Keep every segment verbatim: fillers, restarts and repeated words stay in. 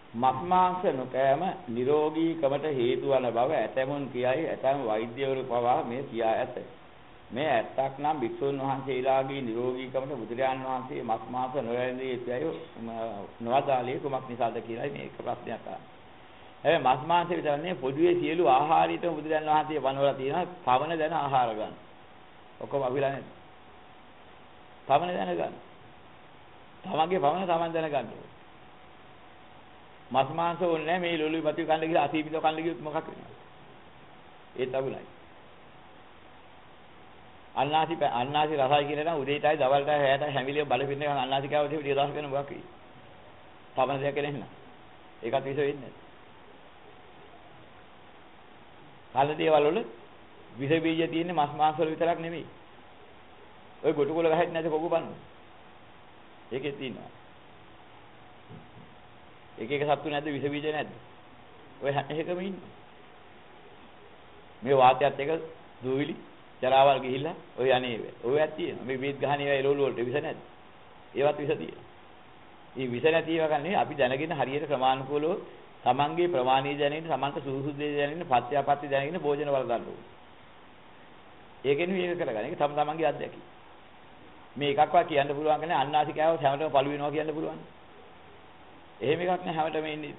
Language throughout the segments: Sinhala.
මස් මාංශ නොකෑම නිරෝගීකමට හේතු වන බව ඇතැමුන් කියයි ඇතැම් වෛද්‍යවරු පවා මේ කියා ඇත. මේ ඇත්තක් නම් භික්ෂුන් වහන්සේලාගේ නිරෝගීකමට බුදුරජාන් වහන්සේ මස් මාංශ නොවැළඳී සිටියෝ නොවදාළේ කුමක් නිසාද කියලායි මේක ප්‍රශ්නයක් අහන්නේ. හැබැයි මස් මාංශ විතරනේ පොදුවේ සියලු ආහාරයටම බුදුරජාන් වහන්සේ වනවලා තියෙනවා පවන දැන ආහාර ගන්න. ඔක්කොම අවිලා නේද? පවන දැන ගන්න. තමන්ගේ පවන තමන් දැන ගන්න ඕනේ. මස් මාංශ ඕනේ මේ ලොලු පති කන්න ගිහලා අසීමිතව කන්න ගියොත් මොකක් වෙනවද? ඒත් අගුලයි. අන්නාසි අන්නාසි රසයි කියලා නම් උදේටයි දවල්ටයි හැයටයි හැමිලිය බලපින්න ගමන් අන්නාසි කෑවොත් එහෙම ටික දවස් වෙන මොකක් වෙයි? පවන දෙයක් නෙන්න. ඒකත් විස වෙන්නේ නැහැ. කල දේවල් වල විස බීජ තියෙන්නේ මස් මාංශ වල විතරක් නෙමෙයි. ඔය ගොටු කොළ ගහන්නේ නැති කොකු බන්න. ඒකේ තියෙනවා. එක එක සත්තු නැද්ද විස බීජ නැද්ද? ඔය හැම එකම ඉන්නේ. මේ වාතයත් එක දූවිලි ජරාවල් ගිහිල්ලා ඔය අනේ ඔයත් තියෙනවා. මේ බීජ ගහන ඒවා එළවලු වලට විස නැද්ද? ඒවත් විස තියෙනවා. මේ විස නැති ඒවා ගන්නේ අපි දැනගෙන හරියට ක්‍රමානුකූලව තමන්ගේ ප්‍රමාණීය දැනගෙන තමන්ට සුදුසු දේ දැනගෙන පත්‍යාපත්‍ය දැනගෙන භෝජන වල ගන්න ඕනේ. ඒකෙන් මේක කරගන්න. ඒක තම තමන්ගේ අත්දැකීම. මේ එකක්වත් කියන්න පුළුවන් කියන්නේ අන්නාසි කෑවොත් හැමතෙම පළු වෙනවා කියන්න පුළුවන්. එහෙම එකක් නෑ හැමතෙම ඉන්නේ.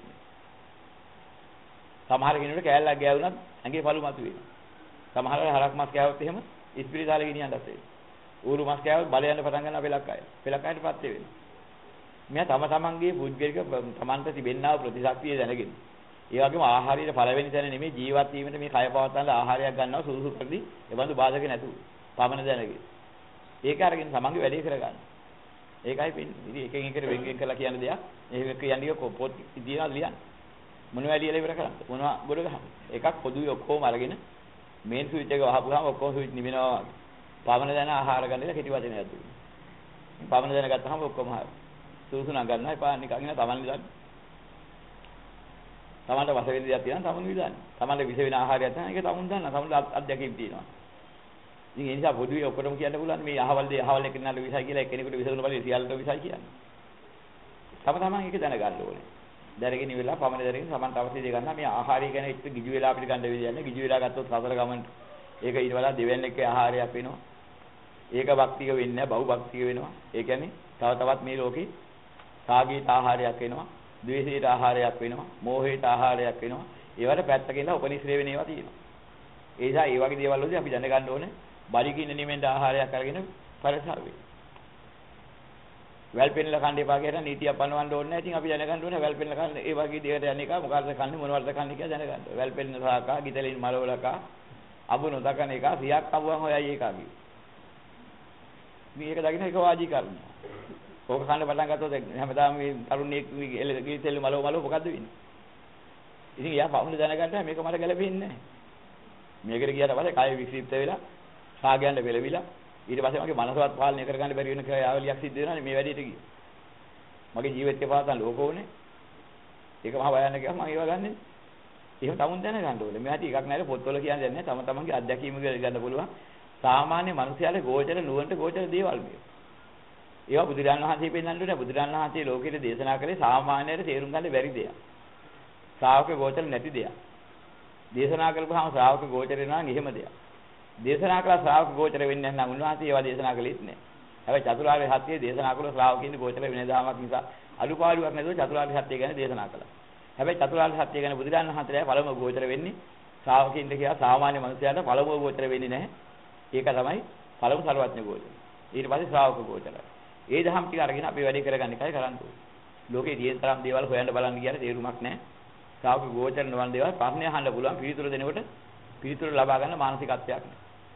සමහර කෙනෙකුට කෑල්ලක් ගෑවුනත් ඇඟේ පළු මතුවෙනවා. සමහර අය හරක් මස් කෑවොත් එහෙම ඉස්පිරිතාලේ ගෙනියන්නත් වෙනවා. ඌරු මස් කෑවොත් බල යන්න පටන් ගන්නවා පෙලක් අය. පෙලක් අයට පත් වෙනවා. මෙයා තම තමන්ගේ පුද්ගලික තමන්ට තිබෙනා ප්‍රතිශක්තිය දැනගෙන. ඒ වගේම ආහාරයේ පළවෙනි තැන නෙමෙයි ජීවත් වීමට මේ කය පවත්වන්න ආහාරයක් ගන්නවා සුදුසු කරදි එබඳු බාධක නැතුව. පමණ දැනගෙන. ඒක අරගෙන තමන්ගේ වැඩේ කරගන්න. ඒකයි වෙන්නේ. ඉතින් එකෙන් එකට වෙන් වෙන් කරලා කියන දෙයක්. එහෙම කියන්නේ පොත් ඉදිනවා ලියන්න. මොනවා ලියලා ඉවර කරන්නේ? මොනවා ගොඩ ගහන්න. එකක් පොදුයි ඔක්කොම අරගෙන මේන් ස්විච් එක වහපුවාම ඔක්කොම ස්විච් නිවෙනවා. පමණ දැන ආහාර ගන්න එක කෙටි වචනයක් දුන්නා. පමණ දැන ගත්තාම ඔක්කොම හරි. සූසුනා ගන්නවා එපා නිකන් ඉන්න තමන් විදන්න. තමන්ට වශ වෙන දේක් තියෙනවා තමන් විදන්න. තමන්ට විස වෙන ආහාරයක් තියෙනවා ඒක තමන් දන්නා. තමන්ට අත්දැකීම් තියෙනවා. ඉතින් ඒ නිසා පොදුවේ ඔක්කොටම කියන්න පුළුවන් මේ අහවල් දේ අහවල් එක නට විසයි කියලා එක්කෙනෙකුට විසඳන බලේ සියල්ලට විසයි කියන්නේ. තම තමන් ඒක දැනගන්න ඕනේ. දැනගෙන ඉවරලා පමණ දැනගෙන තමන්ට අවශ්‍ය දේ ගන්නවා. මේ ආහාරය ගැන එක්ක ගිජු වෙලා අපිට ගන්න වෙන්නේ. ගිජු වෙලා ගත්තොත් සතර ගමන් ඒක ඊට වඩා දෙවෙනි එකේ ආහාරයක් වෙනවා. ඒක භක්තික වෙන්නේ නැහැ බහු භක්තික වෙනවා. ඒ කියන්නේ තව තවත් මේ ලෝකේ කාගීත ආහාරයක් වෙනවා, ද්වේෂීත ආහාරයක් වෙනවා, මෝහීත ආහාරයක් වෙනවා. ඒවට පැත්තක ඉඳලා උපනිශ්‍රේ වෙන ඒවා තියෙනවා. ඒ නිසා මේ වගේ දේවල් වලදී අපි දැනගන්න ඕනේ බඩගින්න නිමෙන්න ආහාරයක් අරගෙන පරිසර වෙයි. වැල් පෙන්නල කන්න එපා කියලා නීතියක් පනවන්න ඕනේ නැහැ. ඉතින් අපි දැනගන්න ඕනේ වැල් පෙන්නල කන්න ඒ වගේ දේවල් යන එක මොකද්ද කන්නේ මොනවද කන්නේ කියලා දැනගන්න. වැල් පෙන්න සාකා, ගිතලින් මලවලකා, අබු නොදකන එක සියක් අබුවන් හොයයි එකා කිව්වා. මේක දකින්න එක වාජී කරනවා. ඕක කන්න පටන් ගත්තොත් හැමදාම මේ තරුණියෙක් ගිතෙල් මලව මලව මොකද්ද වෙන්නේ? ඉතින් එයා පවුල දැනගන්න මේක මට ගැලපෙන්නේ නැහැ. මේකට ගියාට පස්සේ කය වික්ෂිප්ත වෙලා සාගයන්ට පෙළවිලා ඊට පස්සේ මගේ මනසවත් පාලනය කරගන්න බැරි වෙන ක්‍රියාවලියක් සිද්ධ වෙනවා මේ වැඩේට ගියේ. මගේ ජීවිතේ පාතන් ලෝක ඕනේ. ඒක මහ බයන්න ගියා මම ඒව ගන්නෙ. එහෙම තමුන් දැනගන්න ඕනේ. මේ හැටි එකක් නැහැ පොත්වල කියන්නේ නැහැ. තම තමන්ගේ අත්දැකීම ගන්න පුළුවන්. සාමාන්‍ය මිනිස්යාගේ ගෝචර නුවණට ගෝචර දේවල් මේ. ඒවා බුදුරජාණන් වහන්සේ පෙන්නන්නේ නැහැ. බුදුරජාණන් වහන්සේ ලෝකෙට දේශනා කළේ සාමාන්‍යයට තේරුම් ගන්න බැරි දෙයක්. ශ්‍රාවක ගෝචර නැති දෙයක්. දේශනා කරපුවාම ශ්‍රාවක ගෝචර වෙනවා නිහිම දෙයක්. දේශනා කළ ශ්‍රාවක ගෝචර වෙන්නේ නැත්නම් උන්වහන්සේ ඒවා දේශනා කළෙත් නැහැ. හැබැයි චතුරාර්ය සත්‍යය දේශනා කළ ශ්‍රාවකින් ගෝචර වෙන දාමක් නිසා අලුපාලුවක් නැතුව චතුරාර්ය සත්‍ය ගැන දේශනා කළා. හැබැයි චතුරාර්ය සත්‍ය ගැන බුදුරජාණන් වහන්සේලා පළමුව ගෝචර වෙන්නේ ශ්‍රාවකින්ට කියලා සාමාන්‍ය මිනිසයාට පළමුව ගෝචර වෙන්නේ නැහැ. ඒක තමයි පළමු සර්වඥ ගෝචර. ඊට පස්සේ ශ්‍රාවක ගෝචරයි. ඒ දහම් ටික අරගෙන අපි වැඩේ කරගන්න එකයි කරන්න ඕනේ. ලෝකේ තියෙන තරම් දේවල් හොයන්න බලන්න ගියාට තේරුමක් නැහැ. ශ්‍රාවක ගෝචර නොවන දේවල් ප්‍රශ්න අහන්න පුළුවන් පිළිතුරු දෙනකොට පිළිතුරු ලබා ගන්න මානසිකත්වයක් නැහැ.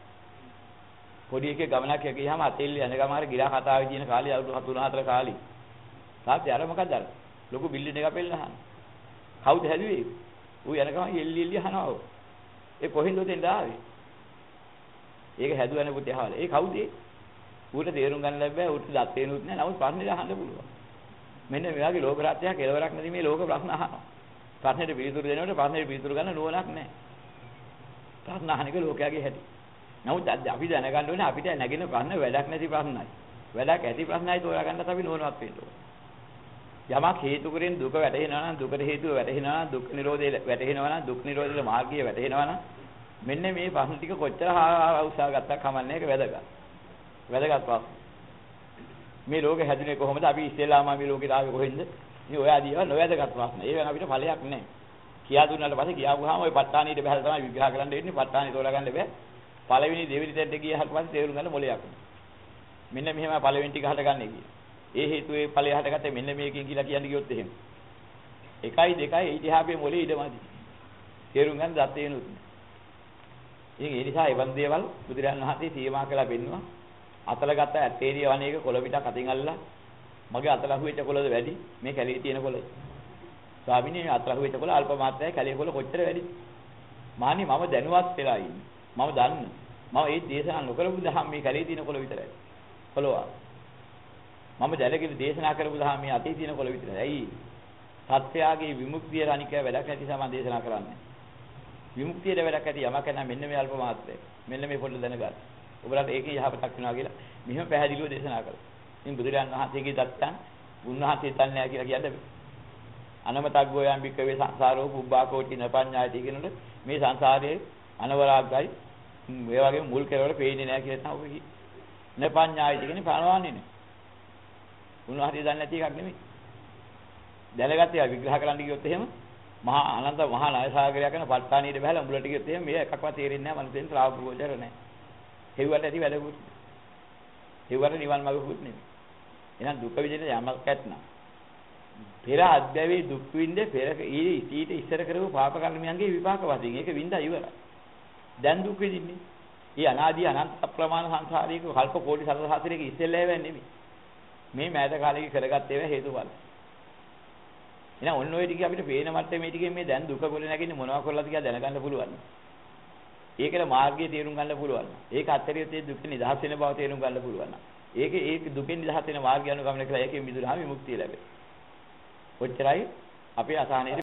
පොඩි එකේ ගමනක් ගියාම අතෙල්ල යන ගම හරිය ගිරා කතාවේ තියෙන කාලේ අවුරුදු තුන හතර කාලේ. තාත්තේ අර මොකක්ද අර? ලොකු බිල්ඩින් එකක් පෙන්නහන. කවුද හැදුවේ? ඌ යන ගම එල්ලි එල්ලි අහනවා. ඒ කොහෙන්ද උදෙන් ආවේ? ඒක හැදුවනේ පුතේ අහවල. ඒ කවුද ඒ? ඌට තේරුම් ගන්න ලැබෙයි ඌට දත් තේනුත් නැහැ. නමුත් ප්‍රශ්නේ අහන්න පුළුවන්. මෙන්න මේ වගේ ලෝක රාජ්‍යයක් කෙලවරක් නැති මේ ලෝක ප්‍රශ්න අහනවා. ප්‍රශ්නෙට පිළිතුරු දෙනකොට ප්‍රශ්නෙට පිළිතුරු ගන්න නුවණක් නැහැ. ප්‍රශ්න අහන එක ලෝකයාගේ හැටි. නමුත් අපි දැනගන්න ඕනේ අපිට නැගෙන ප්‍රශ්න වැඩක් නැති ප්‍රශ්නයි. වැඩක් ඇති ප්‍රශ්නයි තෝරා ගන්නත් අපි නුවණවත් වෙන්න ඕනේ. යමක් හේතු කරගෙන දුක වැටහෙනවා නම් දුකට හේතුව වැටහෙනවා නම් දුක් නිරෝධය වැටහෙනවා නම් දුක් නිරෝධයේ මාර්ගය වැටහෙනවා නම් මෙන්න මේ ප්‍රශ්න ටික කොච්චර උත්සාහ ගත්තා කමන්නේ ඒක වැදගත්. වැදගත් ප්‍රශ්න. මේ ලෝකේ හැදුනේ කොහොමද? අපි ඉස්සෙල්ලාම මේ ලෝකෙට ආවේ කොහෙන්ද? මේ ඔය ආදීව නොවැදගත් ප්‍රශ්න. ඒ වෙන අපිට ඵලයක් නැහැ. කියා දුන්නාට පස්සේ කියාවුවාම ওই ප ဋ ාණීට බහලා තමයි විග්‍රහ කරන්න වෙන්නේ. ප ဋ ාණී තෝරා ගන්න බෑ. පළවෙනි දෙවෙනි තැනට ගියාට පස්සේ තේරුම් ගන්න මොලයක්. මෙන්න මෙහෙම පළවෙනි ටික හටගන්නේ කියලා. ඒ හේතුවේ ඵලය හටගත්තේ මෙන්න මේකෙන් කියලා කියන්නේ කිව්වොත් එහෙම. එකයි දෙකයි ඉතිහාසයේ මොලේ ඉඩමදි. තේරුම් ගන්න දත් වෙනුත්. ඉතින් ඒ නිසා ඒ වන්ද දේවල් බුදුරජාණන් වහන්සේ සීමා කළා බෙන්නවා. අතල ගත්ත ඇටේරිය වනේක කොළ පිටක් අතින් අල්ලලා මගේ අතල අහුවෙච්ච කොළද වැඩි මේ කැලේ තියෙන කොළ. ස්වාමිනේ මේ අතල අහුවෙච්ච කොළ අල්ප මාත්‍රයි කැලේ කොළ කොච්චර වැඩි? මානි මම දැනුවත් වෙලා ඉන්නේ. මම දන්න. මම ඒ දේශනා නොකරපු දහම් මේ කැලේ තියෙන කොළ විතරයි. කොළවා. මම දැලගෙන දේශනා කරපු දහම් මේ අතේ තියෙන කොළ විතරයි. ඇයි? සත්‍යයේ විමුක්තිය රණික වැඩක් නැති සම දේශනා කරන්නේ. විමුක්තියට වැඩක් ඇති යමක් නැත්නම් මෙන්න මේ අල්ප මාත්‍රය. මෙන්න මේ පොඩ්ඩ දැනගන්න. ඔබලට ඒකේ යහපතක් වෙනවා කියලා මෙහෙම පැහැදිලිව දේශනා කළා. ඉතින් බුදුරජාණන් වහන්සේගේ දත්තන් උන්වහන්සේ තන්නේ නැහැ කියලා කියන්නේ. අනමතග්ගෝ යම් බික්කවේ සංසාරෝ පුබ්බාකෝටි නපඤ්ඤායති කියනොත් මේ සංසාරයේ අනවරාග්ගයි මේ වගේ මුල් කෙරවල පේන්නේ නැහැ කියලා තමයි ඔබ කිව්වේ. නපඤ්ඤායති කියන්නේ ප්‍රාණවන්නේ නැහැ. උන්වහන්සේ දන්නේ නැති එකක් නෙමෙයි. දැනගත්තේ විග්‍රහ කරන්න ගියොත් එහෙම මහා අනන්ත මහා ණය සාගරයක් කරන ප ဋ ාණීට බහලා උඹලට ගියොත් එහෙම මේ එකක්වත් තේරෙන්නේ නැහැ මනුස්සෙන් ශ්‍රාවක ගෝචර නැහැ. හෙව්වට ඇති වැඩකුත්. හෙව්වට නිවන් මාර්ගකුත් නෙමෙයි. එහෙනම් දුක විදිහට යමක් ඇත්නම් පෙර අධ්‍යවේ දුක් විඳේ පෙර ඊට ඉස්සර කරපු පාප කර්මයන්ගේ විපාක වශයෙන් ඒක විඳා ඉවරයි. දැන් දුක් විඳින්නේ. ඊ අනාදී අනන්ත අප්‍රමාණ සංසාරයක කල්ප කෝටි සතර ඉස්සෙල්ලා ඒවා නෙමෙයි. මේ මෑත කාලේ කරගත්ත ඒවා හේතුඵල. එහෙනම් ඔන්න ඔය ටික අපිට පේන මට්ටමේ මේ ටිකෙන් මේ දැන් දුක ගොඩ නැගින්නේ මොනවා කරලාද කියලා දැනගන්න පුළුවන්. ඒකේ මාර්ගය තේරුම් ගන්න පුළුවන්. ඒක අත්තරියත් ඒ දුක නිදහස් වෙන බව තේරුම් ගන්න පුළුවන්. ඒකේ ඒක දුකෙන් නිදහස් වෙන මාර්ගය අනුගමනය කළා ඒකෙන් මිදුණාම විමුක්තිය ලැබෙනවා. ඔච්චරයි අපේ අසහනයේ